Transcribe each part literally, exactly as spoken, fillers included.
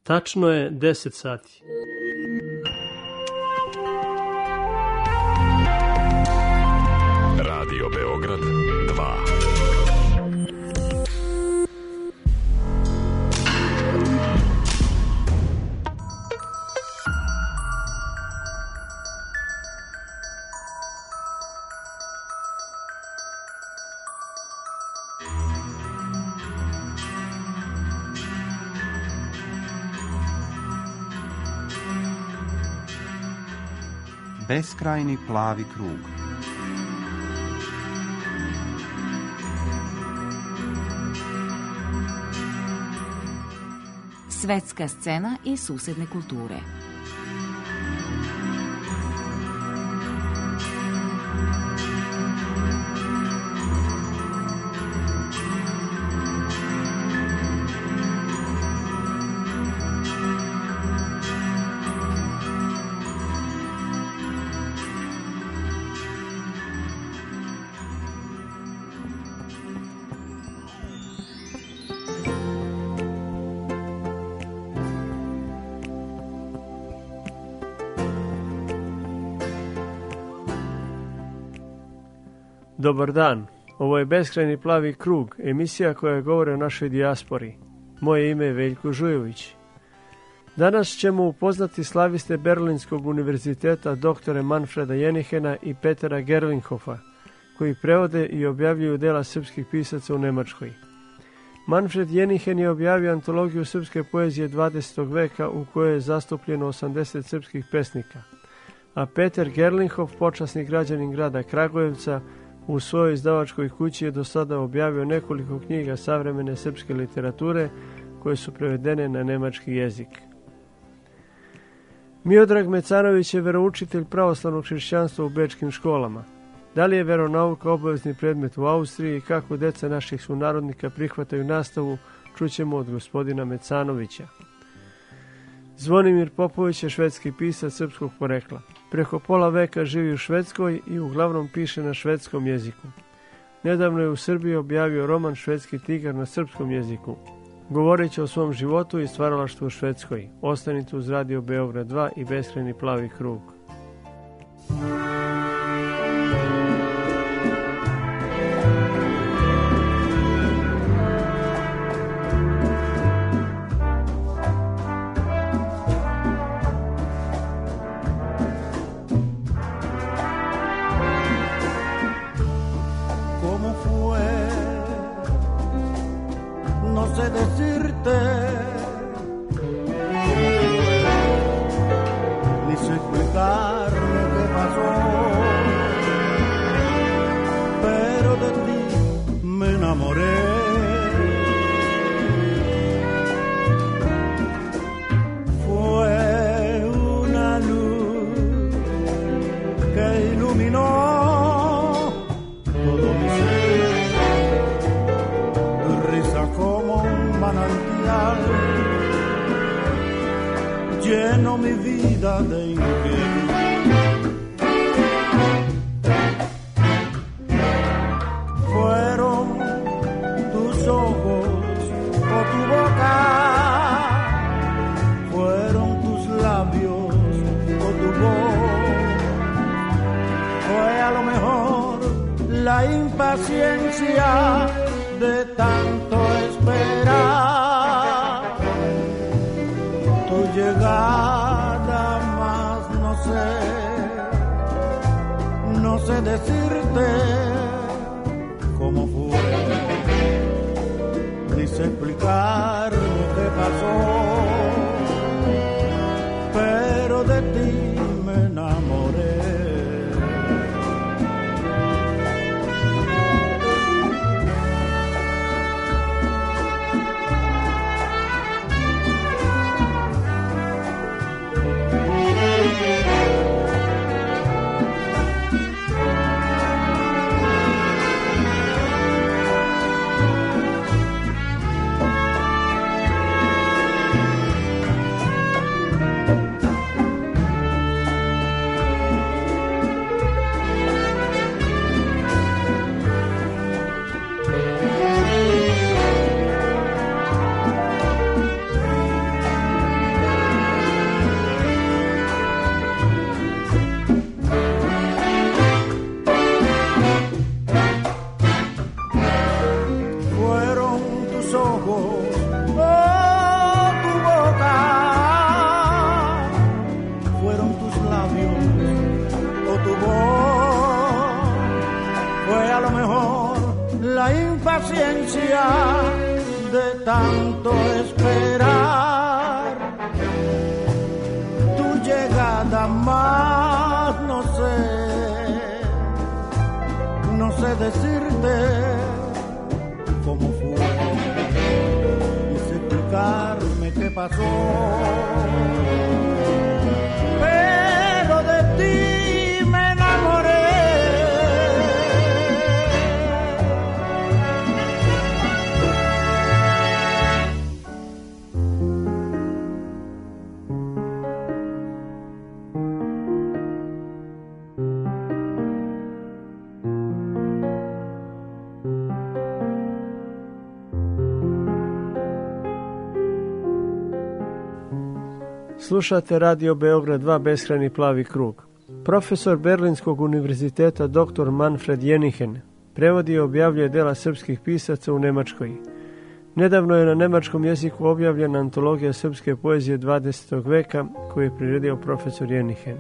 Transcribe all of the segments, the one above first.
Tačno je deset sati. Radio Beograd dva. Beskrajni plavi krug. Svetska scena i susedne kulture. Dobar dan, ovo je Beskrajni plavi krug, emisija koja govori o našoj dijaspori. Moje ime je Veljko Žujović. Danas ćemo upoznati slaviste Berlinskog univerziteta doktore Manfreda Jenihena i Petera Gerlinghofa, koji prevode i objavljuju dela srpskih pisaca u Nemačkoj. Manfred Jenihen je objavio antologiju srpske poezije dvadesetog veka u kojoj je zastupljeno osamdeset srpskih pesnika, a Peter Gerlinghof, počasni građanin grada Kragujevca, u svojoj izdavačkoj kući je do sada objavio nekoliko knjiga savremene srpske literature koje su prevedene na nemački jezik. Miodrag Mecanović je veroučitelj pravoslavnog hrišćanstva u bečkim školama. Da li je veronauka obavezni predmet u Austriji i kako deca naših sunarodnika prihvataju nastavu, čućemo od gospodina Mecanovića. Zvonimir Popović je švedski pisac srpskog porekla. Preko pola veka živi u Švedskoj i uglavnom piše na švedskom jeziku. Nedavno je u Srbiji objavio roman Švedski tigar na srpskom jeziku. Govoreći o svom životu i stvaralaštvu u Švedskoj. Ostanite uz Radio Beograd dva i Beskrajni plavi krug. Lleno mi vida de inquietud. Fueron tus ojos o tu boca, fueron tus labios o tu voz. Fue a lo mejor la impaciencia de tanto esperar tu llegada, más no sé, no sé decirte cómo fue, ni sé explicar lo que pasó, pero de ti me enamoré. jamás no sé, no sé decirte cómo fue, ni sé explicarme qué pasó, pero de ti me enamoré. Slušate Radio Beograd dva Beskrajni plavi krug. Profesor Berlinskog univerziteta doktor Manfred Jenichen prevodi i objavljuje dela srpskih pisaca u Nemačkoj. Nedavno je na nemačkom jeziku objavljena antologija srpske poezije dvadesetog veka koju je priredio profesor Jenichen.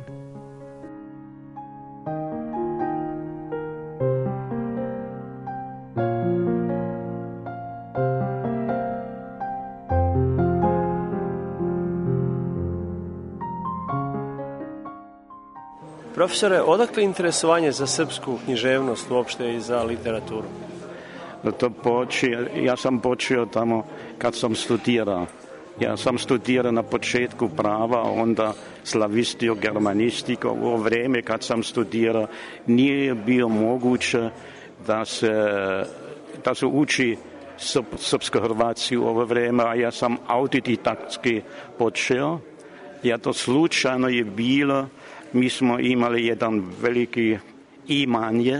Profesore, odakle interesovanje za srpsku književnost uopšte i za literaturu? To počeo, ja sam počeo tamo kad sam studirao. Ja sam studirao na početku prava, onda slavistiju, germanistiku. U vrijeme kad sam studirao nije bio moguće da se, da se uči srpsko-hrvatski u ovo vrijeme, a ja sam autodidaktički počeo. Ja to slučajno je bilo. Mi smo imali jedan veliki imanje,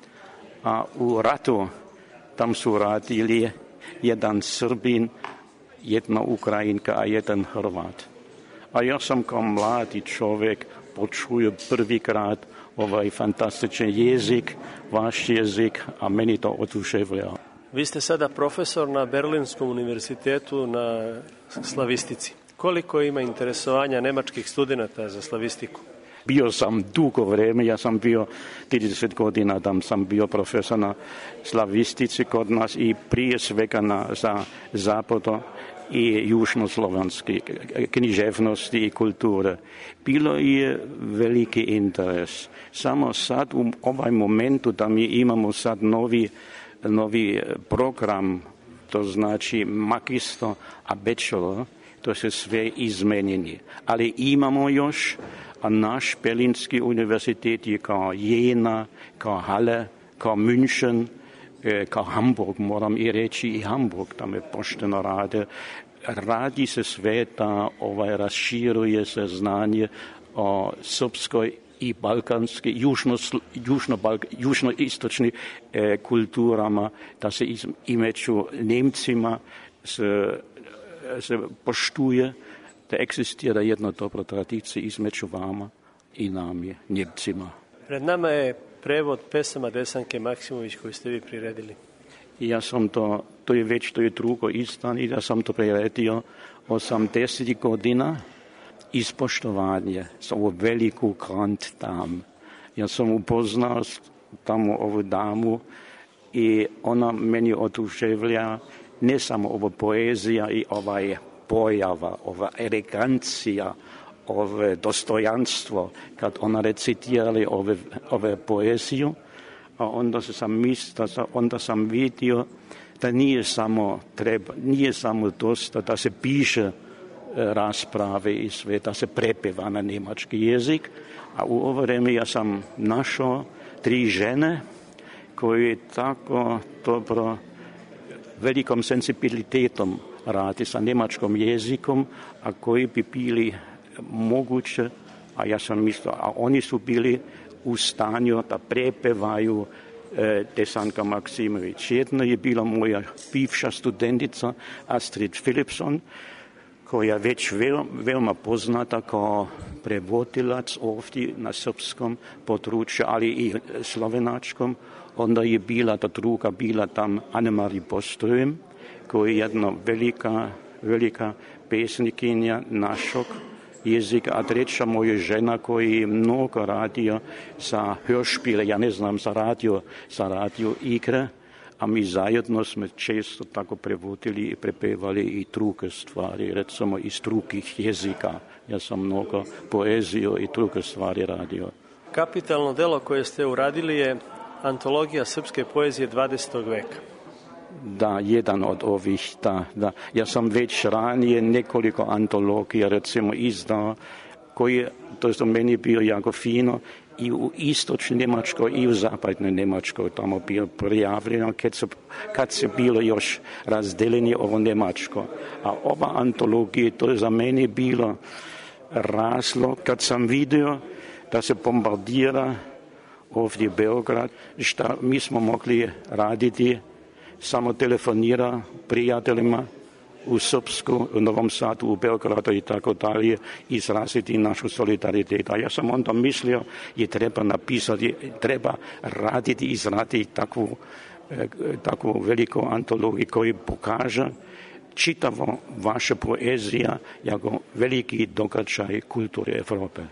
a u ratu tam su radili jedan Srbin, jedna Ukrajinka, a jedan Hrvat. A ja sam kao mladi čovjek počuo prvi krat ovaj fantastičan jezik, vaš jezik, a meni to oduševljava. Vi ste sada profesor na Berlinskom univerzitetu na slavistici. Koliko ima interesovanja nemačkih studenata za slavistiku? Bio sam dugo vrijeme, ja sam bio trideset godina, tam sam bio profesor na slavistici kod nas i prije svega na, za zapado i južnoslovanski književnosti i kulture. Bilo je veliki interes. Samo sad u ovaj momentu da mi imamo sad novi, novi program, to znači magister a bachelor, to se sve izmenjeni. Ali imamo još, a naš Berlinski univerzitet je kao Jena, kao Halle, kao München, kao Hamburg, moram i reći i Hamburg, tamo je pošteno rade. Radi se sve da ovaj, raširuje se znanje o srpskoj i balkanski, južno-istočni eh, kulturama, da se i među Nemcima se, se poštuje, da egzistira jedna dobra tradicija između vama i nami, Njemcima. Pred nama je prevod pesama Desanke Maksimović koju ste vi priredili. Ja sam to, to je već, to je drugo istan i ja sam to priredio osamdeset godina ispoštovanje za ovu veliku grand dame. Ja sam upoznao tamo ovu damu i ona meni oduševlja ne samo ova poezija i ovaj pojava, ova elegancija, ove dostojanstvo, kad ona recitirali ove, ove poeziju, a onda sam mislio, onda sam vidio da nije samo treba, nije samo dosta da se piše rasprave i sve, da se prepeva na njemački jezik, a u ovo vrijeme ja sam našao tri žene koje tako dobro velikom sensibilitetom radi sa njemačkom jezikom, a koji bi bili moguće, a ja sam mislio, a oni su bili u stanju da prepevaju e, Desanka Maksimović. Jedna je bila moja bivša studentica Astrid Philipson, koja je već vel, veoma poznata kao prevodilac ovdje na srpskom području, ali i slovenačkom. Onda je bila ta druga, bila tam Annemarie Boström, koja je jedna velika, velika pesnikinja našog jezika, a treća moja žena koja je mnogo radio sa hörspiele, ja ne znam, za radio, za radio igre, a mi zajedno smo često tako prevodili i prepevali i druge stvari, recimo iz drugih jezika. Ja sam mnogo poeziju i druge stvari radio. Kapitalno delo koje ste uradili je antologija srpske poezije dvadesetog veka. Da, jedan od ovih, da, da. Ja sam već ranije nekoliko antologija recimo izdao, koji, to je za meni bio jako fino, i u istočnoj Njemačkoj i u zapadnoj Njemačkoj tamo bilo prijavljeno kad se, kad se bilo još razdeljeni ovo Njemačko. A ova antologija, to je za mene bilo razlog kad sam vidio da se bombardira ovdje Beograd, šta mi smo mogli raditi, samo telefonira prijateljima u Srpsku, u Novom Sadu, u Beogradu i tako dalje, izraziti našu solidaritet. A ja sam onda mislio, je treba napisati, treba raditi, izraditi takvu, takvu veliku antologiju koji pokaže čitavo vaša poezija jako veliki događaj kulture Evrope.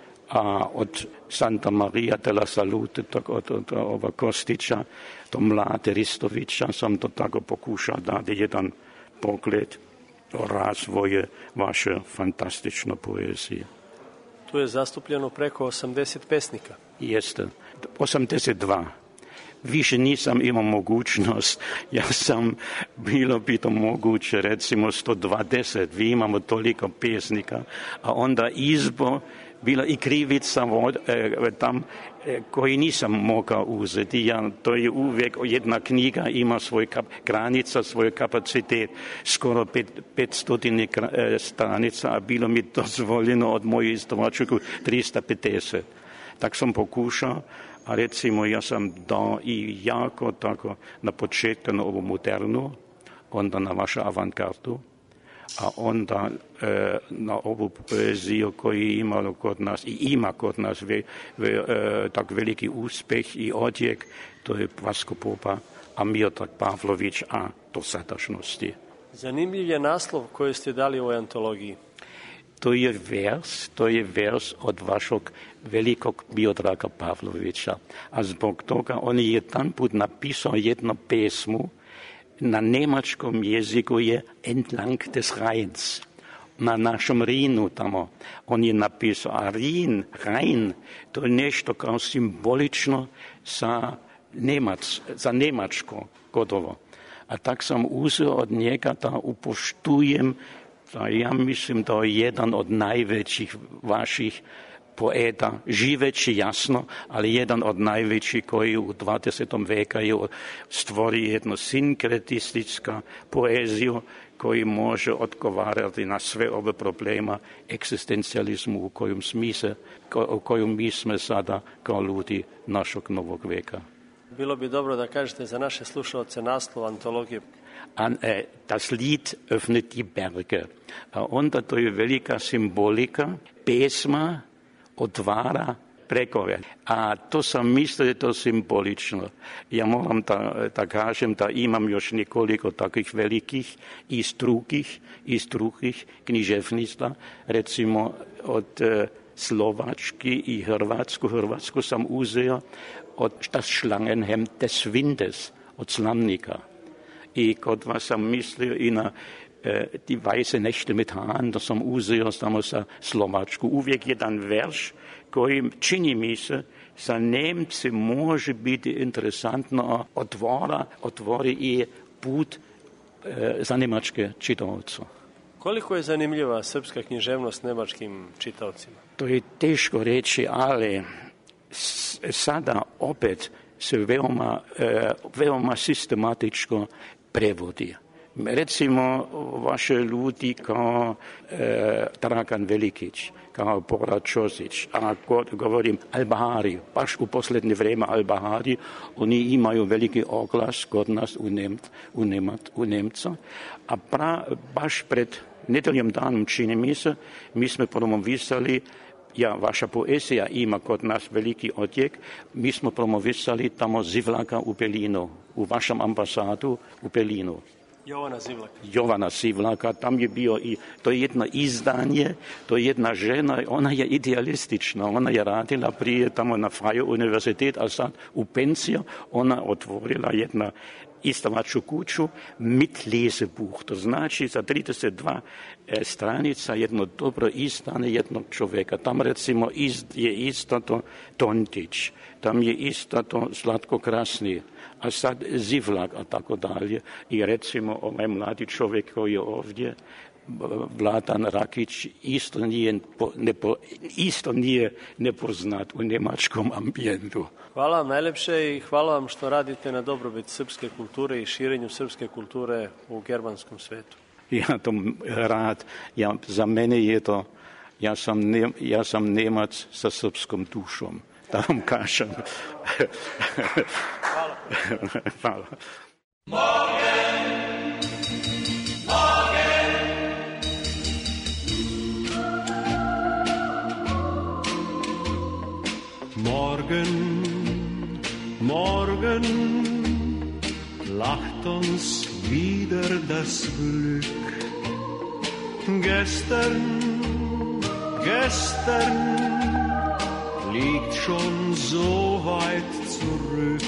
A od Santa Maria della Salute, tako od, od ova Kostića do Mlade Ristovića sam to tako pokušao dati jedan pogled o razvoju vaše fantastične poezije. Tu je zastupljeno preko osamdeset pesnika. Jeste, osamdeset dva. Više nisam imao mogućnost, ja sam bilo bi to moguće recimo sto dvadeset, vi imamo toliko pesnika, a onda izbor bila i krivica e, tam e, koji nisam mogao uzeti. Ja, to je uvijek jedna knjiga ima svoj kap, granica, svoj kapacitet, skoro pet, petstotine e, stranica, a bilo mi dozvoljeno od mojih izdavača tristo pedeset. Tak sam pokušao, a recimo ja sam dao i jako tako na početku na ovu modernu, onda na vašu avantgardu, a onda e, na ovu poeziju koju imalo kod nas i ima kod nas ve, ve, e, tak veliki uspjeh i odjek, to je Vasko Popa, a Miodrag Pavlović, a do sadašnjosti. Zanimljiv je naslov koji ste dali u ovoj antologiji. To je vers, to je vers od vašeg velikog Miodraga Pavlovića. A zbog toga on je jedan put napisao jednu pesmu, na njemačkom jeziku je Entlang des Rheins. Na našem Rhinu tamo. On je napisao, a Rhin, Rhein, to je nešto kao simbolično za, Njemac, za Njemačko gotovo. A tak sam uzeo od njega da upoštujem, da ja mislim da je jedan od najvećih vaših poeta, živeći jasno, ali jedan od najvećih koji u dvadesetom veka je stvori jednu sinkretističku poeziju koji može odgovarati na sve ove problema egzistencijalizmu u kojem smislu, u kojem mi smo sada kao ljudi našeg novog veka. Bilo bi dobro da kažete za naše slušalce naslov antologije. An, äh, das Lied öffnet die Berge. A onda to je velika simbolika, pesma otvara prekove. A to sam mislio da je to simbolično. Ja moram da, da kažem da imam još nekoliko takvih velikih iz drugih, iz drugih književnica, recimo od uh, Slovački i Hrvatsku. Hrvatsku sam uzeo od Das Schlangenhemd des Windes, od Slamnika. I kod vas sam mislio i na e, Die Weiße Nächte mit Hahn, da sam uzeo samo sa Slovačku. Uvijek jedan verš koji čini mi se sa Nemci može biti interesantno, otvora, otvori i put e, za njemačke čitaoce. Koliko je zanimljiva srpska književnost njemačkim čitaocima? To je teško reći, ali sada opet se veoma, e, veoma sistematičko prevodi. Recimo vaše ljudi kao e, Dragan Velikić, kao Bora Ćosić, a govorim Al-Bahari, baš u posljednje vrijeme Al-Bahari, oni imaju veliki oglas kod nas u, Nemt, u, Nemat, u Nemca, a pra, baš pred nedeljom danom čini mi se, mi smo promovisali, ja, vaša poezija ima kod nas veliki odjek, mi smo promovisali tamo Zivlaka u Berlinu, u vašem ambasadu u Berlinu. Jovana Zivlaka. Jovana Zivlaka, tam je bio i, to je jedno izdanje, to je jedna žena, ona je idealistična, ona je radila prije tamo na Freie Universität, a sad u pensiju, ona otvorila jedna izdavačku kuću mit Lesebuch. To znači za trideset dva stranica jedno dobro izdane jednog čovjeka. Tam recimo je isto Tontić, tam je isto Zlatko Krasni, a sad Zivlak, a tako dalje. I recimo ovaj mladi čovjek koji je ovdje, Vladan Rakić, isto nije, nepo, isto nije nepoznat u njemačkom ambijentu. Hvala vam najlepše i hvala vam što radite na dobrobit srpske kulture i širenju srpske kulture u germanskom svetu. Ja to rad, ja, za mene je to, ja sam, ne, ja sam Nemac sa srpskom dušom, da vam kažem. Hvala. Hvala. Morgen, morgen. Morgen, morgen lacht uns wieder das Glück. Gestern, gestern liegt schon so weit zurück.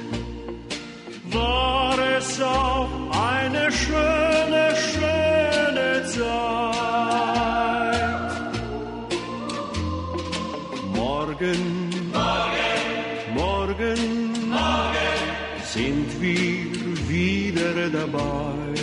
War es auch eine schöne, schöne Zeit. Morgen, Morgen, morgen sind wir wieder dabei.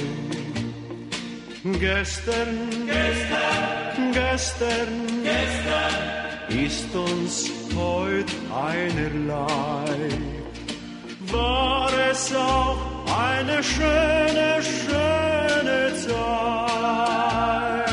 Gestern, gestern, gestern, gestern ist uns heut einerlei. War es auch eine schöne, schöne Zeit.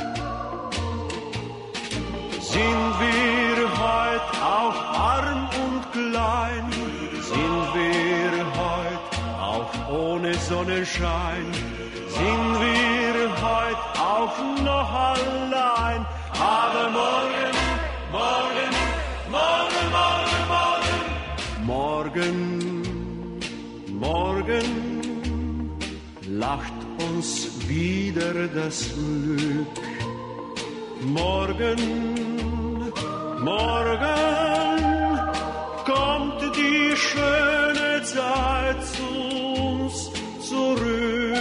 Sind wir heut auch arm und klein, sind wir heut auch ohne Sonnenschein, sind wir heut auch noch allein, aber morgen, morgen, morgen, morgen, morgen, morgen lacht uns wieder das Glück. Morgen, morgen kommt die schöne Zeit zu uns zurück.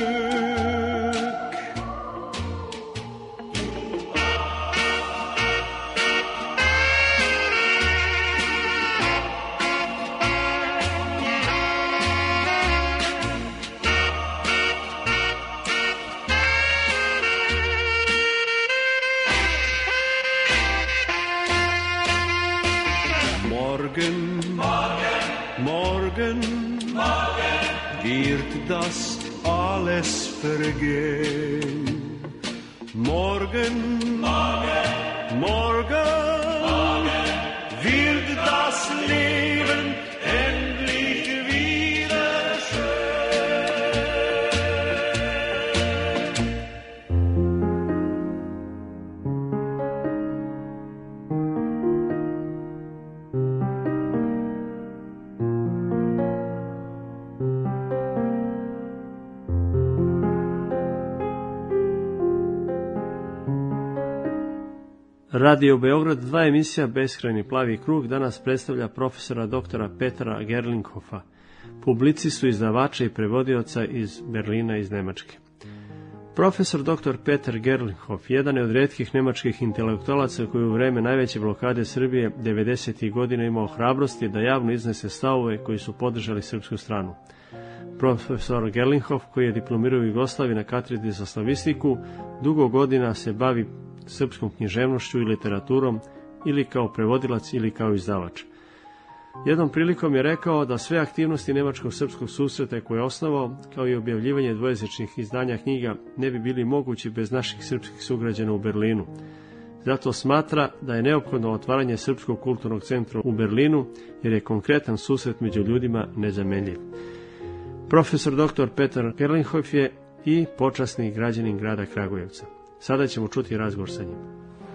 Morgen, morgen, morgen wird das alles vergehen. Morgen, morgen, morgen wird das Leben endlich wieder schön. Radio Beograd dva emisija Beskrajni plavi krug danas predstavlja profesora doktora Petra Gerlinghofa, publicistu, izdavača i prevodioca iz Berlina iz Nemačke. Profesor doktor Petar Gerlinghof jedan je od rijetkih nemačkih intelektualaca koji u vreme najveće blokade Srbije devedesetih godina imao hrabrosti da javno iznese stavove koji su podržali srpsku stranu. Profesor Gerlinghof, koji je diplomirao u Jugoslaviji na katedri za slavistiku, dugo godina se bavi srpskom književnošću i literaturom ili kao prevodilac ili kao izdavač. Jednom prilikom je rekao da sve aktivnosti nemačko-srpskog susreta koje je osnovao, kao i objavljivanje dvojezičnih izdanja knjiga, ne bi bili mogući bez naših srpskih sugrađana u Berlinu. Zato smatra da je neophodno otvaranje Srpskog kulturnog centra u Berlinu, jer je konkretan susret među ljudima nezamenljiv. Profesor doktor Petar Gerlinghof je i počasni građanin grada Kragujevca. Sada ćemo čuti razgovor sa njim.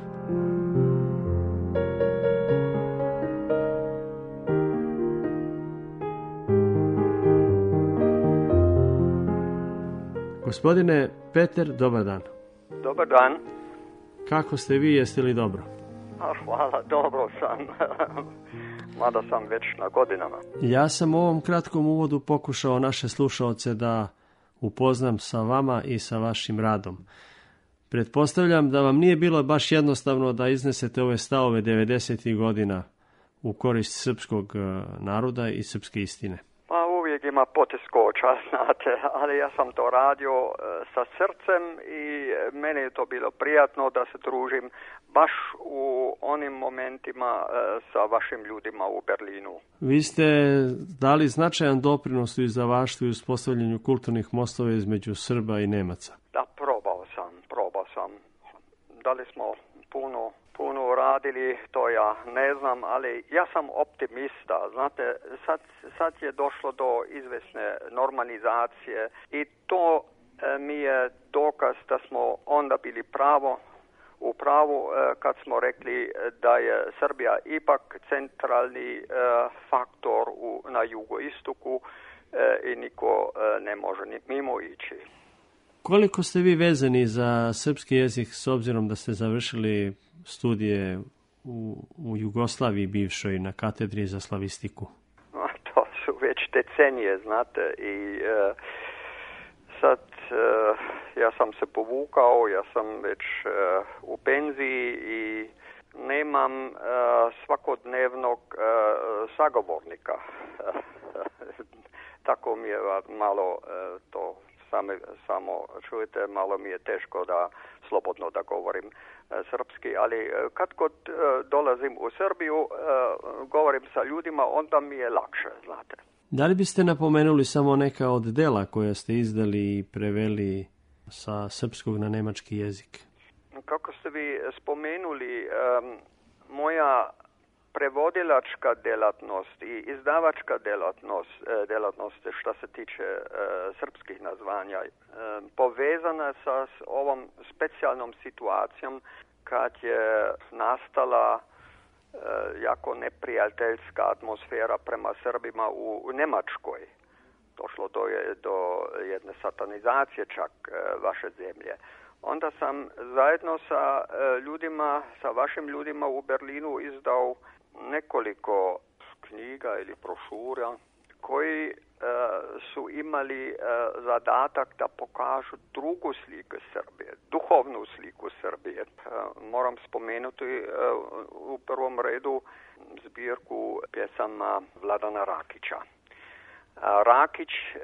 Gospodine Peter, dobar dan. Dobar dan. Kako ste vi, jeste li dobro? A, hvala, dobro sam. mada sam već na godinama. Ja sam u ovom kratkom uvodu pokušao naše slušaoce da upoznam sa vama i sa vašim radom. Pretpostavljam da vam nije bilo baš jednostavno da iznesete ove stavove devedesetih godina u korist srpskog naroda i srpske istine. Pa uvijek ima poteškoća, znate, ali ja sam to radio e, sa srcem i meni je to bilo prijatno da se družim baš u onim momentima e, sa vašim ljudima u Berlinu. Vi ste dali značajan doprinos u izdavaštvu i uspostavljanju kulturnih mostova između Srba i Nemaca. Da, probao sam, probao sam. Da li smo puno... puno radili, to ja ne znam, ali ja sam optimista. Znate, sad, sad je došlo do izvesne normalizacije i to e, mi je dokaz da smo onda bili pravo u pravu e, kad smo rekli da je Srbija ipak centralni e, faktor u, na jugoistoku e, i niko e, ne može ni mimo ići. Koliko ste vi vezani za srpski jezik s obzirom da ste završili studije u, u Jugoslaviji bivšoj na katedri za slavistiku? To su već decenije, znate, i e, sad e, ja sam se povukao, ja sam već e, u penziji i nemam e, svakodnevnog e, sagovornika. Tako mi je malo e, to same, samo čujete, malo mi je teško da slobodno da govorim e, srpski, ali kad god e, dolazim u Srbiju, e, govorim sa ljudima, onda mi je lakše, znate. Da li biste napomenuli samo neka od dela koja ste izdali i preveli sa srpskog na nemački jezik? Kako ste vi spomenuli, e, moja prevodilačka delatnost i izdavačka delatnost, delatnost što se tiče e, srpskih nazvanja, e, povezana sa s ovom specijalnom situacijom kad je nastala e, jako neprijateljska atmosfera prema Srbima u, u Njemačkoj. Došlo do, je, do jedne satanizacije čak e, vaše zemlje. Onda sam zajedno sa e, ljudima, sa vašim ljudima u Berlinu izdao nekoliko knjiga ili brošura koji e, su imali e, zadatak da pokažu drugu sliku Srbije, duhovnu sliku Srbije. E, moram spomenuti e, u prvom redu zbirku pjesama Vladana Rakića. E, Rakić, e,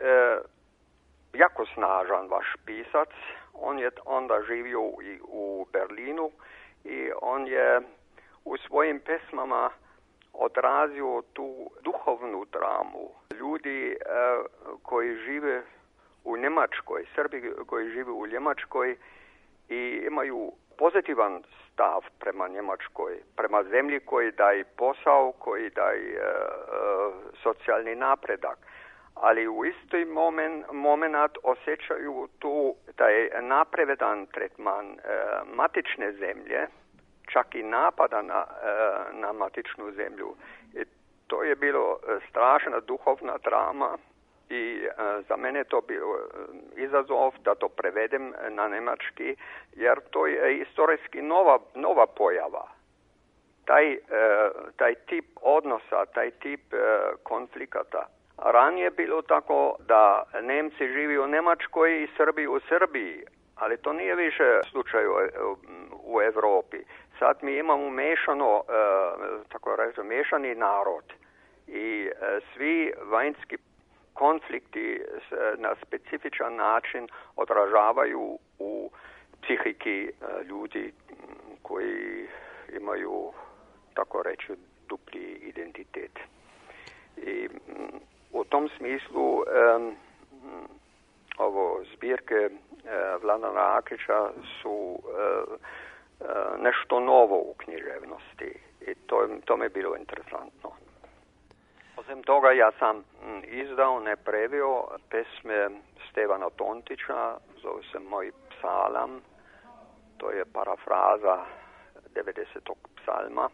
jako snažan vaš pisac, on je onda živio i u Berlinu i on je u svojim pesmama odrazio tu duhovnu dramu. Ljudi e, koji žive u Njemačkoj, Srbi koji žive u Njemačkoj i imaju pozitivan stav prema Njemačkoj, prema zemlji koji daje posao, koji daje e, e, socijalni napredak. Ali u isti moment, moment osjećaju tu taj napredan tretman e, matične zemlje, čak i napada na, na matičnu zemlju. I to je bilo strašna duhovna drama i za mene je to bilo izazov da to prevedem na njemački, jer to je istorijski nova, nova pojava. Taj, taj tip odnosa, taj tip konflikata. Ranije je bilo tako da Nemci živi u Njemačkoj i Srbi u Srbiji, ali to nije više slučaj u Europi. Sad mi imamo mešano, tako reći, mešani narod i svi vanjski konflikti na specifičan način odražavaju u psihiki ljudi koji imaju, tako reći, dupli identitet. I u tom smislu um, ovo zbirke uh, Vladana Rakića su uh, uh, nešto novo u književnosti i to, to mi je bilo interesantno. Osim toga ja sam m, izdao, ne preveo pesme Stevana Tontića, zove se Moj psalam, to je parafraza devedesetog psalma.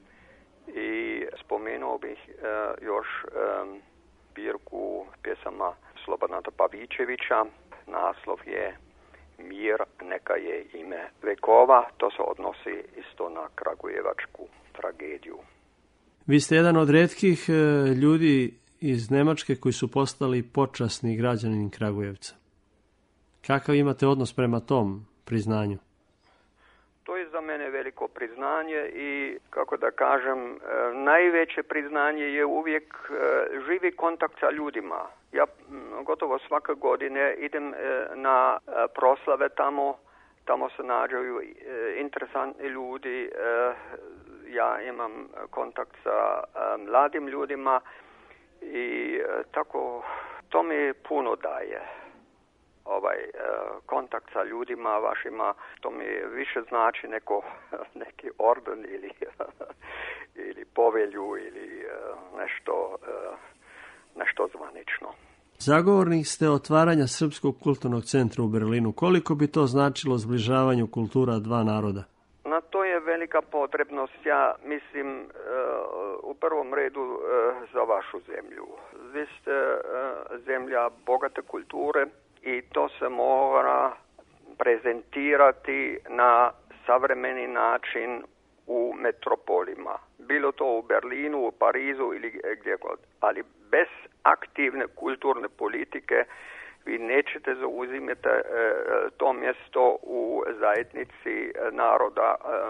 I spomenuo bih e, još e, zbirku pjesama Slobodana Pavićevića. Naslov je Mir neka je ime vekova. To se odnosi isto na kragujevačku tragediju. Vi ste jedan od retkih ljudi iz Nemačke koji su postali počasni građanin Kragujevca. Kakav imate odnos prema tom priznanju? To je za mene veliko priznanje i, kako da kažem, najveće priznanje je uvijek živi kontakt sa ljudima. Ja gotovo svake godine idem na proslave tamo, tamo se nađaju interesantni ljudi, ja imam kontakt sa mladim ljudima i tako to mi puno daje. Ovaj uh, kontakt sa ljudima vašima, to mi više znači neko, neki orden ili, ili povelju ili uh, nešto, uh, nešto zvanično. Zagovornik ste otvaranja Srpskog kulturnog centra u Berlinu. Koliko bi to značilo zbližavanju kultura dva naroda? Na to je velika potrebnost, ja mislim, uh, u prvom redu uh, za vašu zemlju. Vi ste uh, zemlja bogate kulture, i to se mora prezentirati na savremeni način u metropolima. Bilo to u Berlinu, u Parizu ili gdje god. Ali bez aktivne kulturne politike vi nećete zauzimati e, to mjesto u zajednici naroda e, e,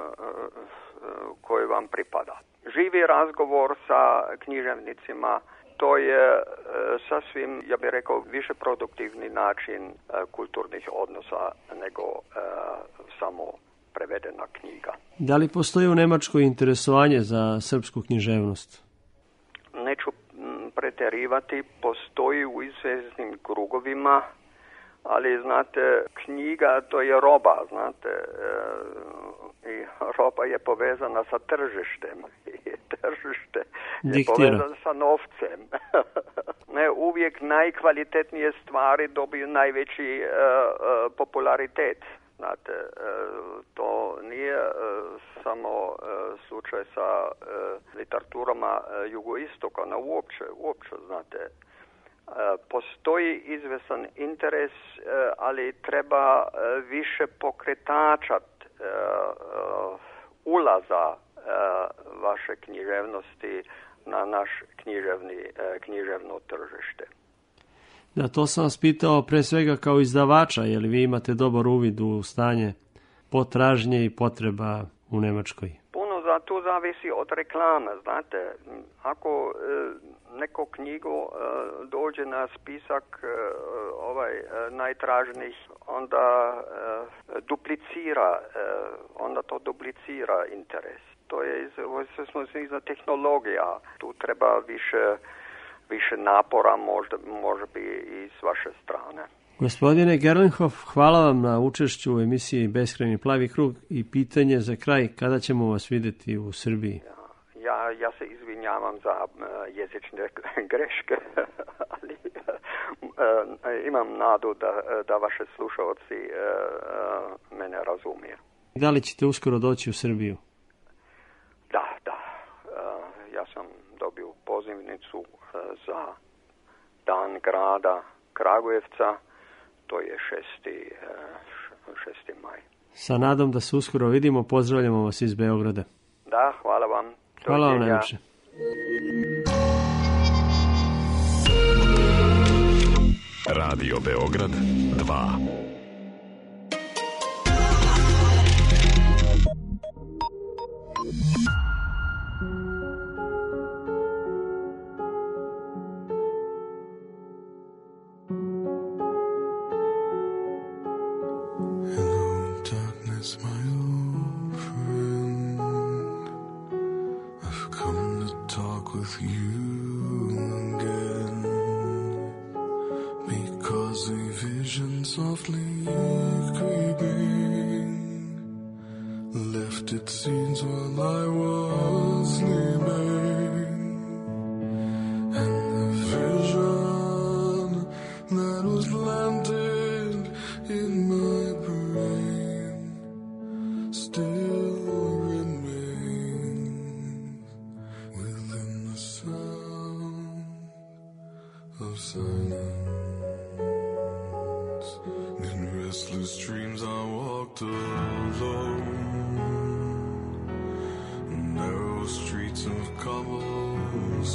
koje vam pripada. Živi razgovor sa književnicima, to je e, sasvim, ja bih rekao, više produktivni način e, kulturnih odnosa nego e, samo prevedena knjiga. Da li postoji u Nemačkoj interesovanje za srpsku književnost? Neću m, preterivati, postoji u izvjesnim krugovima, ali znate, knjiga to je roba, znate, e, i roba je povezana sa tržištem i tržište je povezano sa novcem. Ne, uvijek najkvalitetnije stvari dobiju najveći uh, uh, popularitet. Znate, uh, to nije uh, samo uh, slučaj sa uh, literaturama uh, jugoistoka, na uopće, uopće, znate. Uh, postoji izvesan interes, uh, ali treba uh, više pokretača Uh, uh, ulaza uh, vaše književnosti na naš književni, uh, književno tržište. Da, to sam vas pitao pre svega kao izdavača, je li vi imate dobar uvid u stanje potražnje i potreba u Nemačkoj? Puno za to zavisi od reklame, znate. Ako uh, neko knjigu uh, dođe na spisak uh, ovaj uh, najtraženih, onda uh, duplicira, uh, onda to duplicira interes. To je iz, iz tehnologija. Tu treba više, više napora, možda, možda bi i s vaše strane. Gospodine Gerlenhof, hvala vam na učešću u emisiji Beskrajni plavi krug i pitanje za kraj, kada ćemo vas vidjeti u Srbiji? Ja, ja se izvinjavam za uh, jezične greške, ali uh, imam nadu da, da vaše slušalci uh, uh, mene razumiju. Da li ćete uskoro doći u Srbiju? Da, da. Uh, ja sam dobio pozivnicu uh, za Dan grada Kragujevca, to je šesti, uh, šesti maj. Sa nadom da se uskoro vidimo, pozdravljamo vas iz Beograda. Da, hvala vam. Hvala vam najljepše. Radio Beograd dva. Narrow streets of cobble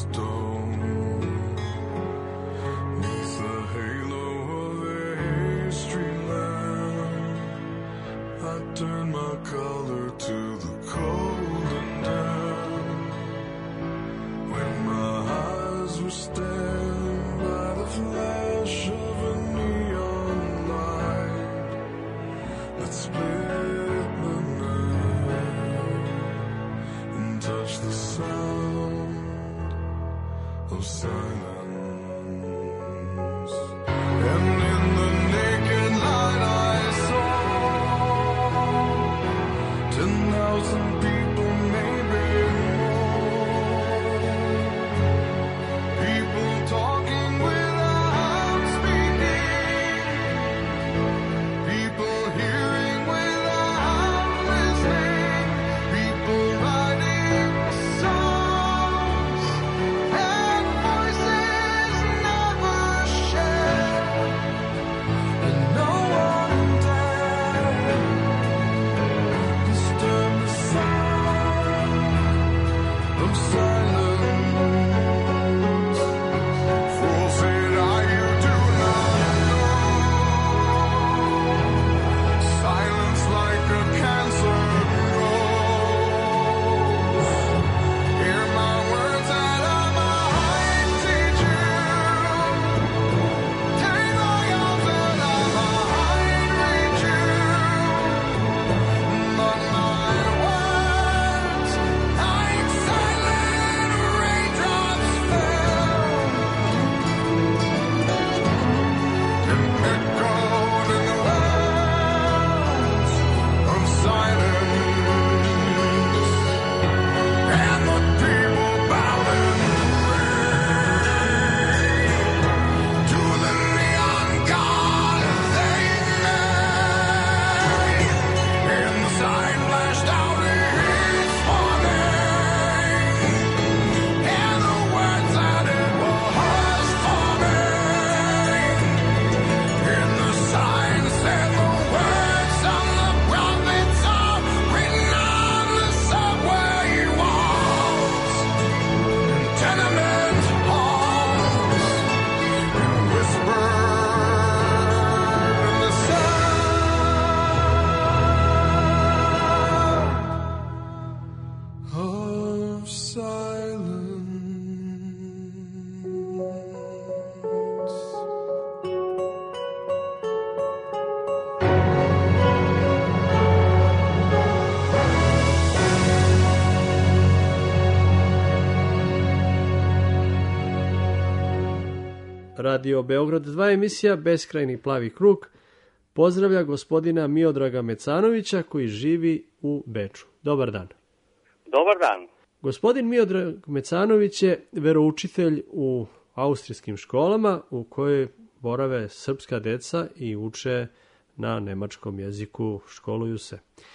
Radio Beograd dva emisija Beskrajni plavi krug pozdravlja gospodina Miodraga Mecanovića koji živi u Beču. Dobar dan. Dobar dan. Gospodin Miodrag Mecanović je veroučitelj u austrijskim školama u kojoj borave srpska deca i uče na nemačkom jeziku, školuju se.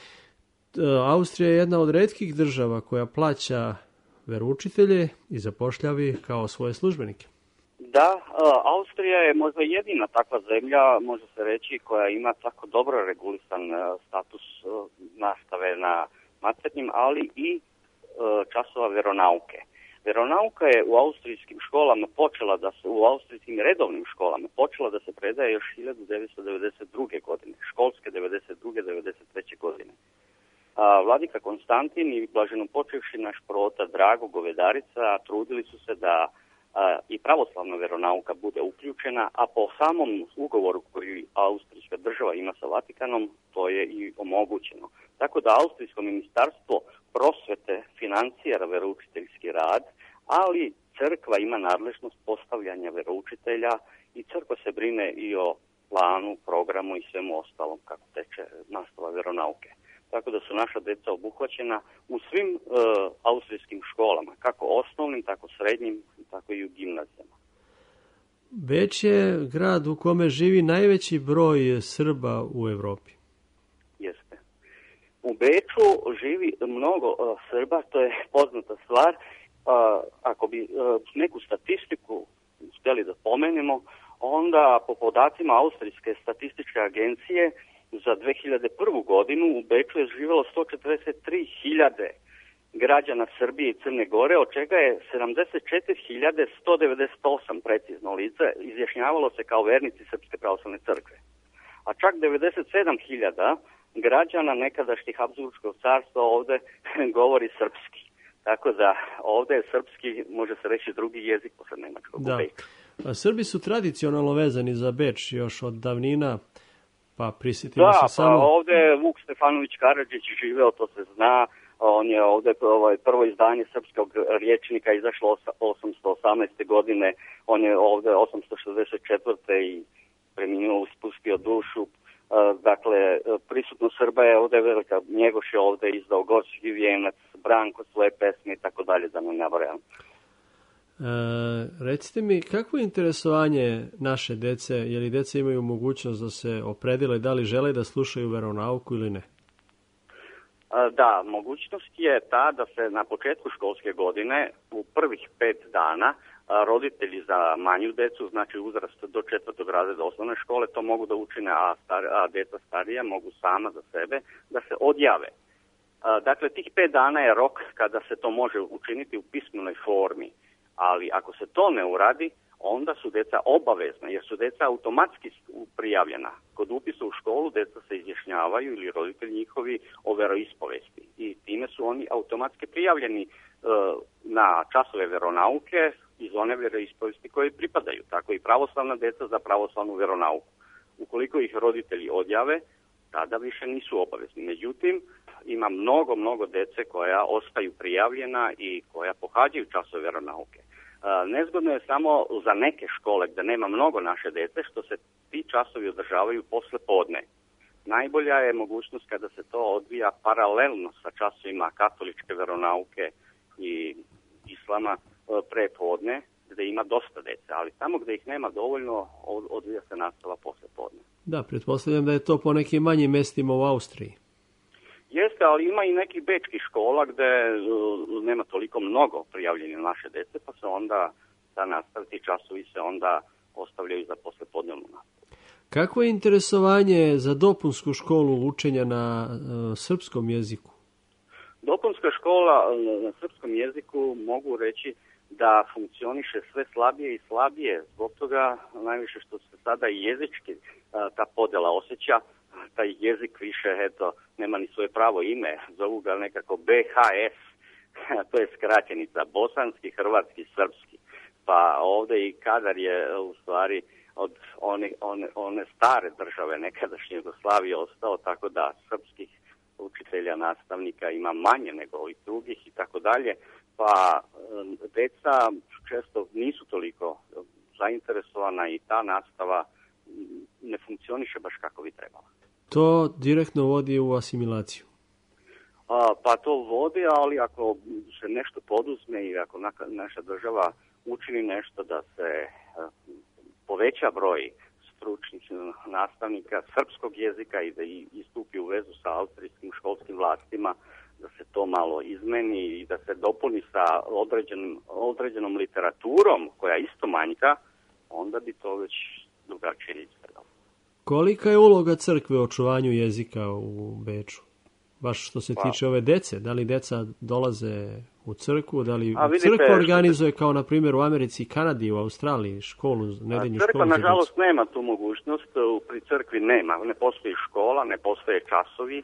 Austrija je jedna od retkih država koja plaća veroučitelje i zapošljava ih kao svoje službenike. Da, Austrija je možda jedina takva zemlja, može se reći, koja ima tako dobro regulisan status nastave na maternjim, ali i časova veronauke. Veronauka je u austrijskim školama počela da se, u austrijskim redovnim školama počela da se predaje još hiljadu devetsto devedeset druge. godine, školske devedeset druge devedeset treće. godine. A, Vladika Konstantin i blaženo počevši naš prota Drago Govedarica trudili su se da a, i pravoslavna veronauka bude uključena, a po samom ugovoru koji austrijska država ima sa Vatikanom, to je i omogućeno. Tako da austrijsko ministarstvo prosvete financira veroučiteljski rad, ali crkva ima nadležnost postavljanja veroučitelja i crkva se brine i o planu, programu i svemu ostalom kako teče nastava veronauke. Tako da su naša deca obuhvaćena u svim e, austrijskim školama, kako osnovnim, tako srednjim, tako i u gimnazijama. Beč je grad u kome živi najveći broj Srba u Evropi. Jeste. U Beču živi mnogo uh, Srba, to je poznata stvar. Uh, ako bi uh, neku statistiku htjeli da pomenemo, onda po podacima Austrijske statističke agencije za dve hiljade prvu. godinu u Beču je živjelo sto četrdeset tri hiljade građana Srbije i Crne Gore, od čega je sedamdeset četiri hiljade sto devedeset osam precizno lica izjašnjavalo se kao vernici Srpske pravoslavne crkve. A čak devedeset sedam hiljada građana nekadašnjih Habsburškog carstva ovde govori srpski. Tako da ovde je srpski, može se reći, drugi jezik posle nemačkog da. u Beču. A Srbi su tradicionalno vezani za Beč još od davnina, pa prisjetimo da, se pa samo... Da, pa ovde je Vuk Stefanović Karadžić živeo, to se zna. On je ovde, ovaj, prvo izdanje srpskog rječnika izašlo osamsto osamnaeste. godine. On je ovde osamsto šezdeset četvrte. i preminuo, uspustio dušu. Dakle, prisutno Srba je ovde velika. Njegoš je ovde izdao Gorski vijenac, Branko svoje pesme i tako dalje, da ne nabrajam. E, recite mi, kakvo je interesovanje naše dece, je li dece imaju mogućnost da se opredele, da li žele da slušaju veronauku ili ne? Da, mogućnost je ta da se na početku školske godine u prvih pet dana roditelji za manju decu, znači uzrast do četvrtog razreda osnovne škole, to mogu da učine, a, star, a deca starija mogu sama za sebe da se odjave. Dakle, tih pet dana je rok kada se to može učiniti u pismenoj formi, ali ako se to ne uradi, onda su deca obavezna, jer su deca automatski prijavljena. Kod upisa u školu deca se izjašnjavaju ili roditelji njihovi o veroispovesti i time su oni automatski prijavljeni e, na časove veronauke iz one veroispovesti koje pripadaju. Tako i pravoslavna deca za pravoslavnu veronauku. Ukoliko ih roditelji odjave, tada više nisu obavezni. Međutim, ima mnogo, mnogo dece koja ostaju prijavljena i koja pohađaju časove veronauke. Nezgodno je samo za neke škole gde nema mnogo naše dece što se ti časovi održavaju posle podne. Najbolja je mogućnost kada se to odvija paralelno sa časovima katoličke veronauke i islama pre podne, gde ima dosta dece, ali tamo gde ih nema dovoljno odvija se nastava posle podne. Da, pretpostavljam da je to po nekim manjim mestima u Austriji. Jeste, ali ima i nekih bečkih škola gde uh, nema toliko mnogo prijavljene naše dece, pa se onda ta nastava, ti časovi se onda ostavljaju za poslepodnevnu nastavu. Kako je interesovanje za dopunsku školu učenja na uh, srpskom jeziku? Dopunska škola uh, na srpskom jeziku mogu reći da funkcioniše sve slabije i slabije, zbog toga najviše što se sada i jezički uh, ta podela osjeća. Taj jezik više, eto, nema ni svoje pravo ime, zovu ga nekako B H S, to je skraćenica, bosanski, hrvatski, srpski. Pa ovde i kadar je u stvari od one, one, one stare države nekadašnje Jugoslavije ostao, tako da srpskih učitelja, nastavnika ima manje nego ovih drugih i tako dalje. Pa deca često nisu toliko zainteresovana i ta nastava ne funkcioniše baš kako bi trebala. To direktno vodi u asimilaciju. A, pa to vodi, ali ako se nešto poduzme i ako naša država učini nešto da se a, poveća broj stručnih nastavnika srpskog jezika i da istupi u vezu sa austrijskim školskim vlastima, da se to malo izmeni i da se dopuni sa određenom, određenom literaturom koja isto manjka, onda bi to već drugačije izgledalo. Kolika je uloga crkve u očuvanju jezika u Beču? Baš što se pa. tiče ove dece, da li deca dolaze u crkvu, da li A, vidite, crkva organizuje kao na primjer u Americi i Kanadi, u Australiji, školu, nedeljnu školu? Crkva nažalost nema tu mogućnost, pri crkvi nema, ne postoji škola, ne postoje časovi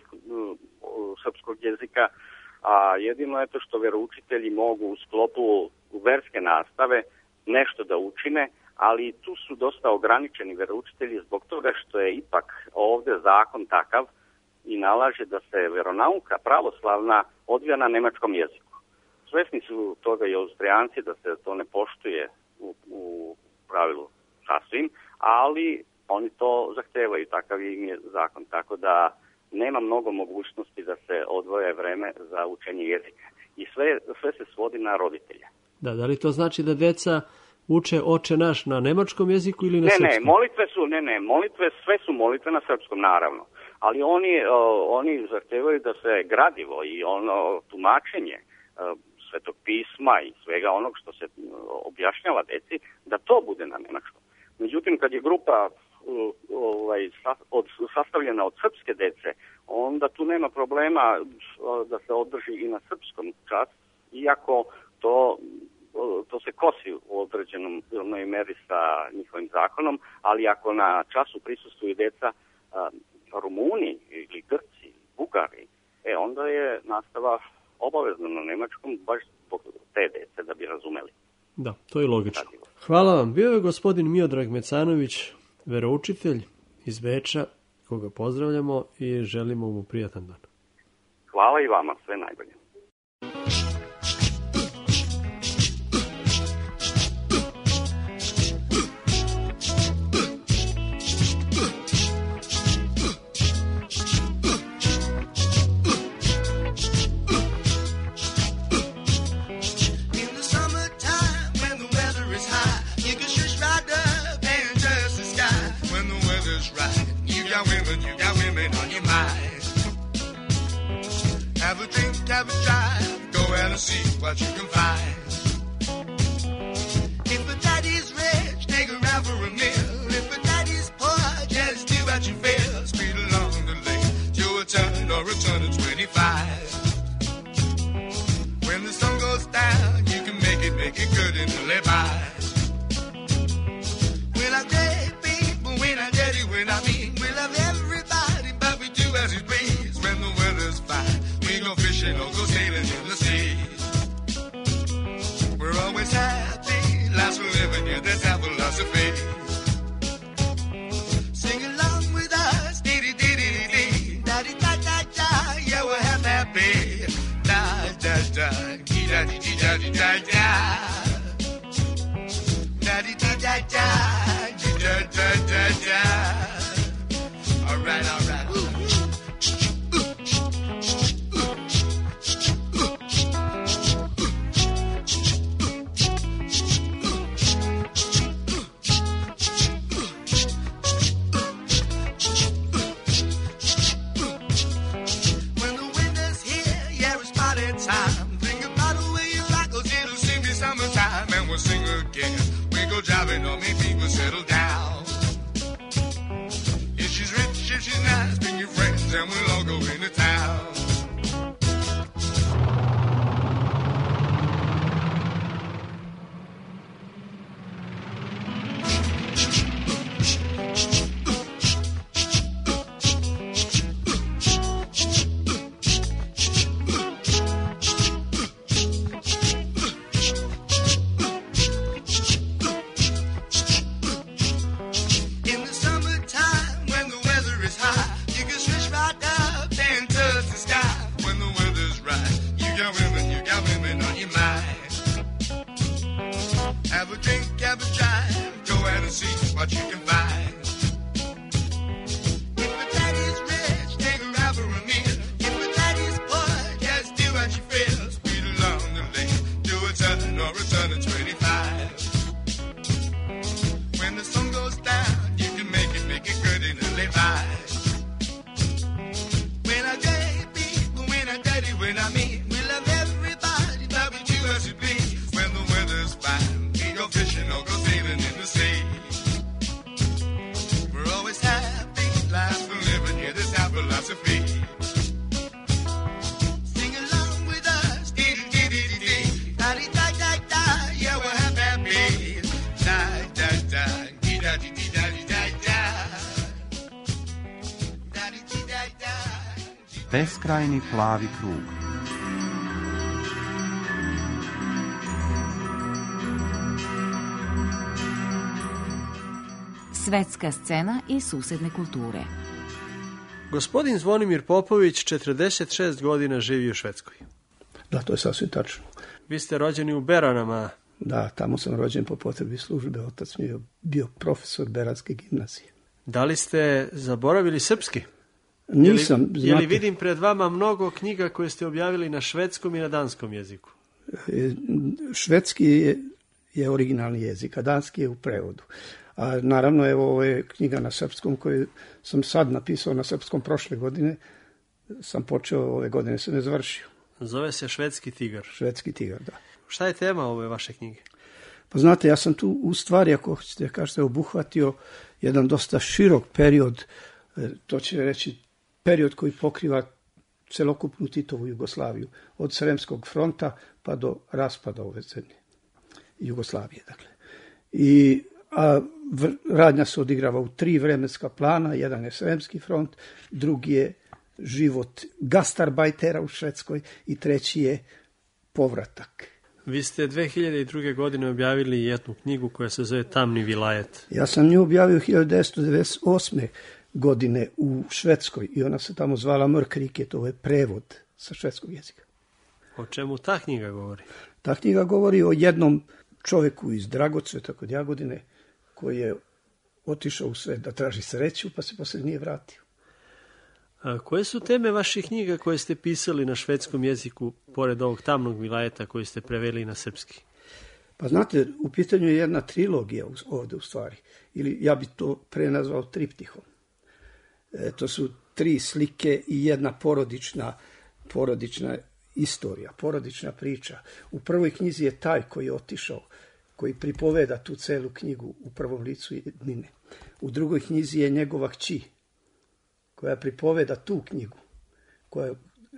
srpskog jezika, a jedino je to što veroučitelji mogu u sklopu verske nastave nešto da učine, ali tu su dosta ograničeni veroučitelji zbog toga što je ipak ovde zakon takav i nalaže da se veronauka pravoslavna odvija na nemačkom jeziku. Svesni su toga i Austrijanci da se to ne poštuje u, u pravilu sasvim, ali oni to zahtevaju, takav im je zakon, tako da nema mnogo mogućnosti da se odvoje vreme za učenje jezika. I sve, sve se svodi na roditelje. Da, da li to znači da deca uče Oče naš na nemačkom jeziku ili na ne, srpskom? Ne, ne, molitve su, ne, ne, molitve, sve su molitve na srpskom, naravno. Ali oni, o, oni zahtevaju da se gradivo i ono tumačenje o, Svetog pisma i svega onog što se o, objašnjava deci, da to bude na nemačkom. Međutim, kad je grupa o, ovaj, sa, od, sastavljena od srpske dece, on onda tu nema problema da se održi i na srpskom čas, iako to, to se kosi u određenoj meri sa njihovim zakonom, ali ako na času prisustvuju deca Rumuni ili Grci, Bugari, e onda je nastava obavezna na nemačkom baš zbog te dece da bi razumeli. Da, to je logično. Hvala vam. Bio je gospodin Miodrag Mecanović, veroučitelj iz Beča, koga pozdravljamo i želimo mu prijatan dan. Hvala i vama, sve najbolje. Have a drive, go out and see what you can find. If a daddy's rich, take her out for a meal. If a daddy's poor, just do what you feel. Speed along the lane to a turn or a turn of twenty-five. When the sun goes down, you can make it, make it good and live by. When I date people, when I daddy, when I mean, we love everybody, but we do as we please. When the weather's fine, we go fishing or go sailing in the sea. We're always happy, last we're living, yeah, that's our philosophy. Sing along with us, dee dee dee dee dee, da dee da da da, yeah, we're happy, da da da, dee da dee dee da dee da da, da dee dee da da, dee da da da da. All right, all right, all right. We'll sing again. We go driving on me, people settle down. If she's rich, if she's nice, bring your friends and we'll all go into town. Beskrajni plavi krug. Svetska scena i susedne kulture. Gospodin Zvonimir Popović četrdeset šest godina živi u Švedskoj. Da, to je sasvim tačno. Vi ste rođeni u Beranama. Da, tamo sam rođen po potrebi službe. Otac mi je bio profesor Beranske gimnazije. Da li ste zaboravili srpski? Nisam, je li, je li vidim pred vama mnogo knjiga koje ste objavili na švedskom i na danskom jeziku? Švedski je, je originalni jezik, a danski je u prevodu. A naravno, evo, ovo je knjiga na srpskom koju sam sad napisao na srpskom prošle godine. Sam počeo, ove godine se ne završio. Zove se Švedski tigar. Švedski tigar, da. Šta je tema ove vaše knjige? Pa znate, ja sam tu u stvari, ako ćete kažete, obuhvatio jedan dosta širok period, to će reći period koji pokriva celokupnu Titovu Jugoslaviju, od Sremskog fronta pa do raspada ove zemlje, Jugoslavije, dakle. I a radnja se odigrava u tri vremenska plana, jedan je Sremski front, drugi je život gastarbajtera u Švedskoj i treći je povratak. Vi ste dve hiljade druge. godine objavili jednu knjigu koja se zove Tamni vilajet. Ja sam nju objavio hiljadu devetsto devedeset osme. godine u Švedskoj i ona se tamo zvala Mörkrike, to je prevod sa švedskog jezika. O čemu ta knjiga govori? Ta knjiga govori o jednom čovjeku iz Dragocveta kod Jagodine koji je otišao u svet da traži sreću pa se poslije nije vratio. A koje su teme vaših knjiga koje ste pisali na švedskom jeziku pored ovog Tamnog vilajeta koji ste preveli na srpski? Pa znate, u pitanju je jedna trilogija ovdje u stvari, ili ja bi to prenazvao triptihom. E, to su tri slike i jedna porodična, porodična istorija, porodična priča. U prvoj knjizi je taj koji je otišao, koji pripoveda tu celu knjigu u prvom licu jednine. U drugoj knjizi je njegova kći, koja pripoveda tu knjigu, koja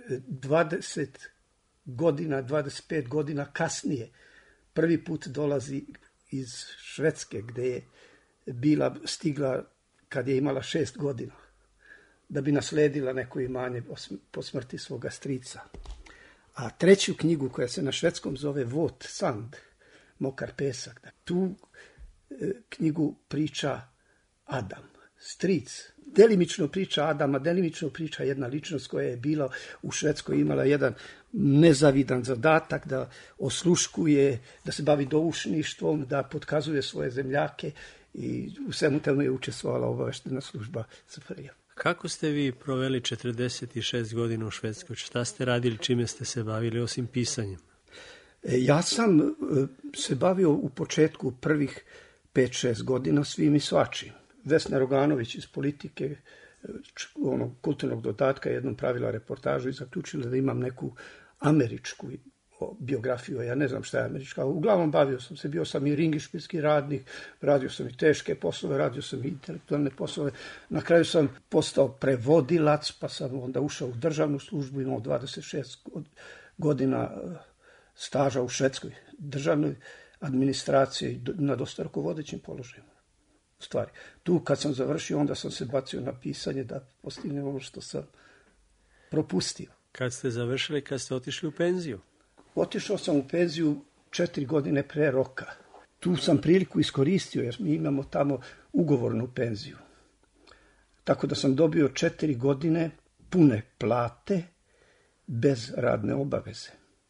dvadeset godina, dvadeset pet godina kasnije prvi put dolazi iz Švedske, gdje je bila stigla kad je imala šest godina, da bi nasledila neko imanje po smrti svoga strica. A treću knjigu koja se na švedskom zove Våt sand, mokar pesak, tu e, knjigu priča Adam, stric. Delimično priča Adama, delimično priča jedna ličnost koja je bila u Švedskoj, imala jedan nezavidan zadatak da osluškuje, da se bavi doušništvom, da potkazuje svoje zemljake i u svemu tome je učestvovala obaveštena služba S F R J. Kako ste vi proveli četrdeset šest godina u Švedskoj? Šta ste radili, čime ste se bavili osim pisanjem? Ja sam se bavio u početku prvih pet šest godina svim i svačim. Vesna Roganović iz Politike, onog kulturnog dodatka, jednom pravila reportažu i zaključila da imam neku američku biografiju, ja ne znam šta je američka. Uglavnom bavio sam se, bio sam i ringišpilski radnik, radio sam i teške poslove, radio sam i intelektualne poslove. Na kraju sam postao prevodilac, pa sam onda ušao u državnu službu, imao dvadeset šest godina staža u švedskoj državnoj administraciji na dosta rukovodećim položajima. Stvari. Tu kad sam završio, onda sam se bacio na pisanje da postignem ono što sam propustio. Kad ste završili, kad ste otišli u penziju? Otišao sam u penziju četiri godine pre roka. Tu sam priliku iskoristio jer mi imamo tamo ugovornu penziju. Tako da sam dobio četiri godine pune plate bez radne obaveze.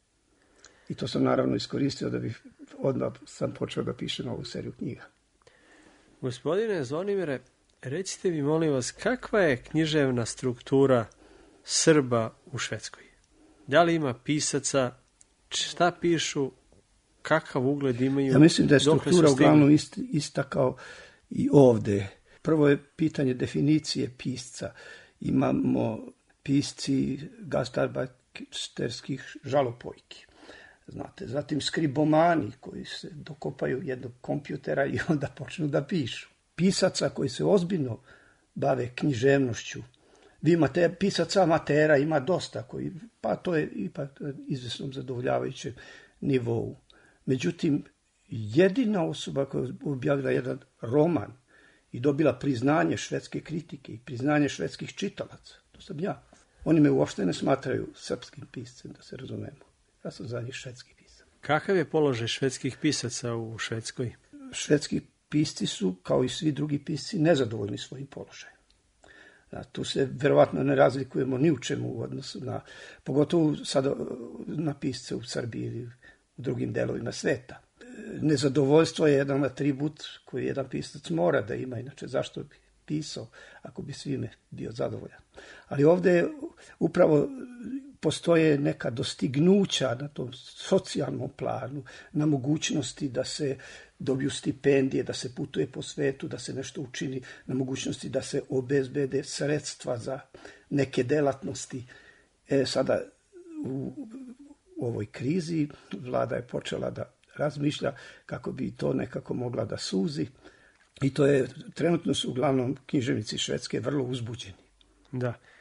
I to sam naravno iskoristio da bi odmah sam počeo da pišem ovu seriju knjiga. Gospodine Zvonimire, recite mi molim vas, kakva je književna struktura Srba u Švedskoj? Da li ima pisaca, šta pišu, kakav ugled imaju? Ja mislim da je struktura uglavnom ist, ista kao i ovdje. Prvo je pitanje definicije pisca. Imamo pisci gastarbajterskih žalopojki. Znate, zatim skribomani koji se dokopaju jednog kompjutera i onda počnu da pišu. Pisaca koji se ozbiljno bave književnošću. Vi imate pisaca amatera, ima dosta, koji, pa to je ipak izvesnom zadovoljavajućem nivou. Međutim, jedina osoba koja je objavila jedan roman i dobila priznanje švedske kritike i priznanje švedskih čitalaca, to sam ja. Oni me uopšte ne smatraju srpskim piscem, da se razumemo. Ja sam za njih švedski pisac. Kakav je položaj švedskih pisaca u Švedskoj? Švedski pisci su, kao i svi drugi pisci, nezadovoljni svojim položajem. Da, tu se verovatno ne razlikujemo ni u čemu u odnosu na, pogotovo sada na pisce u Srbiji ili u drugim delovima sveta. Nezadovoljstvo je jedan atribut koji jedan pisac mora da ima, inače zašto bi pisao ako bi svime bio zadovoljan. Ali ovdje upravo postoje neka dostignuća na tom socijalnom planu, na mogućnosti da se dobiju stipendije, da se putuje po svetu, da se nešto učini, na mogućnosti da se obezbede sredstva za neke delatnosti. E, sada u, u ovoj krizi vlada je počela da razmišlja kako bi to nekako mogla da suzi. I to je, trenutno su uglavnom književnici Švedske vrlo uzbuđeni. Da.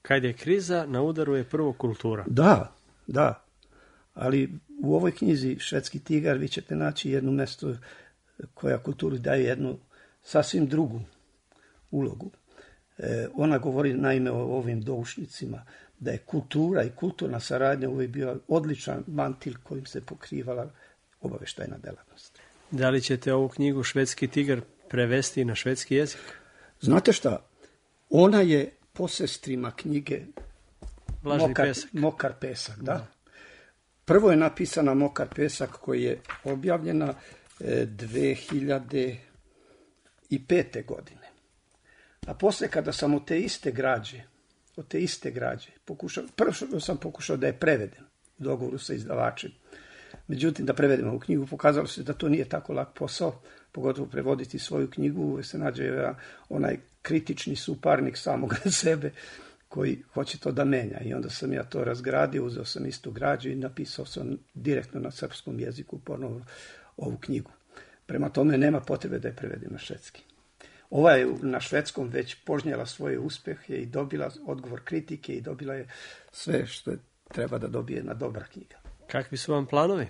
Kad je kriza, na udaru je prvo kultura. Da, da. Ali u ovoj knjizi Švedski tigar vi ćete naći jedno mjesto koja kulturi daje jednu sasvim drugu ulogu. E, ona govori naime o ovim doušnicima, da je kultura i kulturna saradnja uvijek bio odličan mantil kojim se pokrivala obavještajna delatnost. Da li ćete ovu knjigu Švedski tigar prevesti na švedski jezik? Znate šta? Ona je po sestrima knjige Mokar pesak. Mokar pesak, da. da. Prvo je napisana Mokar pesak koji je objavljena e, dve hiljade pete. godine. A poslije kada sam od te iste građe, od te iste građe, pokušao, prvo sam pokušao da je prevedem u dogovoru sa izdavačem. Međutim, da prevedem ovu knjigu, pokazalo se da to nije tako lak posao, pogotovo prevoditi svoju knjigu, uvijek se nađe onaj kritični suparnik samoga sebe koji hoće to da menja. I onda sam ja to razgradio, uzeo sam istu građu i napisao sam direktno na srpskom jeziku ponovno ovu knjigu. Prema tome nema potrebe da je prevedem na švedski. Ova je na švedskom već požnjela svoje uspjehe i dobila odgovor kritike i dobila je sve što je treba da dobije jedna dobra knjiga. Kakvi su vam planovi?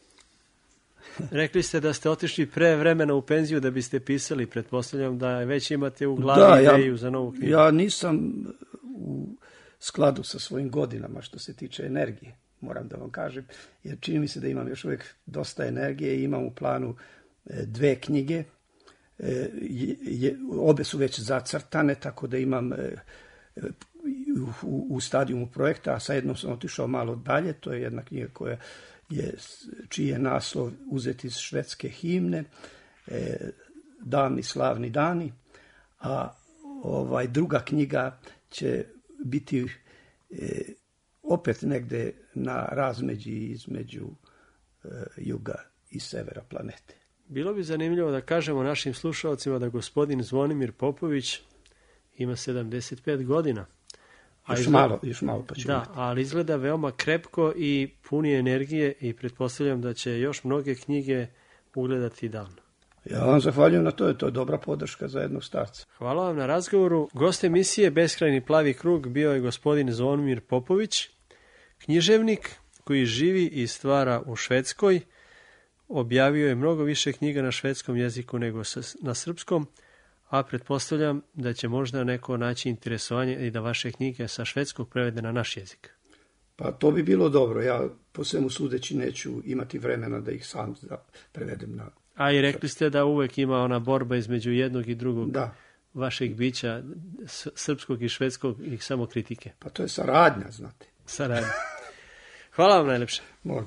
Rekli ste da ste otišli pre vremena u penziju da biste pisali. Pretpostavljam da već imate u glavi da, ideju ja, za novu knjigu. Ja nisam u skladu sa svojim godinama što se tiče energije, moram da vam kažem. Jer čini mi se da imam još uvijek dosta energije i imam u planu dve knjige. E, je, obe su već zacrtane, tako da imam e, u, u stadijumu projekta, a sa jednom sam otišao malo dalje. To je jedna knjiga koja je, čiji je naslov uzet iz švedske himne, e, Davni slavni dani, a ovaj druga knjiga će biti e, opet negde na razmeđi između e, juga i severa planete. Bilo bi zanimljivo da kažemo našim slušalcima da gospodin Zvonimir Popović ima sedamdeset pet godina. A još izgleda, malo, još malo pa ću Da, imati. ali izgleda veoma krepko i puni energije i pretpostavljam da će još mnoge knjige ugledati davno. Ja vam zahvaljujem na to, je to dobra podrška za jednog starca. Hvala vam na razgovoru. Gost emisije Beskrajni plavi krug bio je gospodin Zvonimir Popović, književnik koji živi i stvara u Švedskoj. Objavio je mnogo više knjiga na švedskom jeziku nego na srpskom, a pretpostavljam da će možda neko naći interesovanje i da vaše knjige sa švedskog prevede na naš jezik. Pa to bi bilo dobro. Ja po svemu sudeći neću imati vremena da ih sam da prevedem na... A i rekli ste da uvek ima ona borba između jednog i drugog da. vašeg bića, srpskog i švedskog i samo kritike. Pa to je saradnja, znate. Saradnja. Hvala vam najlepše. Moram.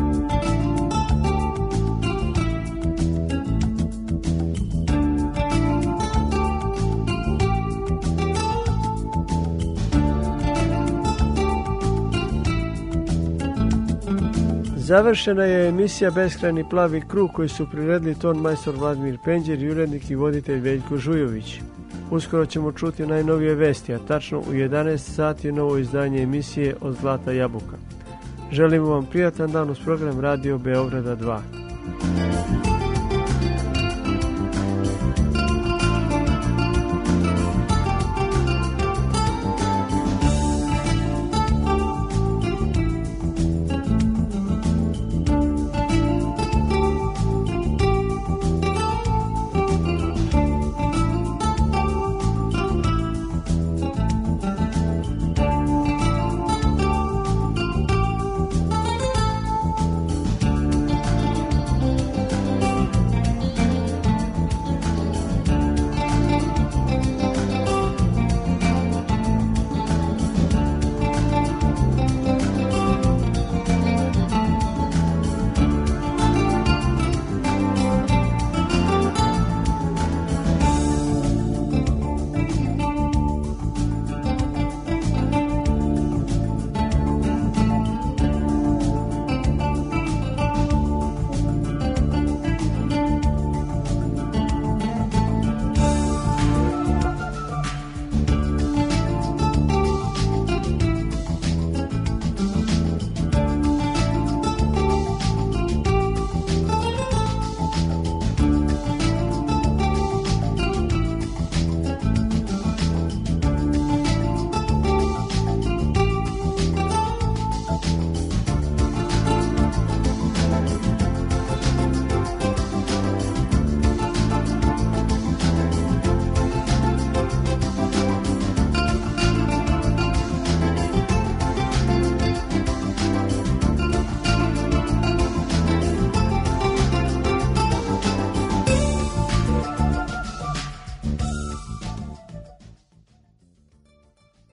Završena je emisija Beskrajni plavi krug koju su priredili ton majstor Vladimir Penđer i urednik i voditelj Veljko Žujović. Uskoro ćemo čuti najnovije vesti, a tačno u jedanaest sati novo izdanje emisije Od zlata jabuka. Želimo vam prijatan dan uz program Radio Beograda dva.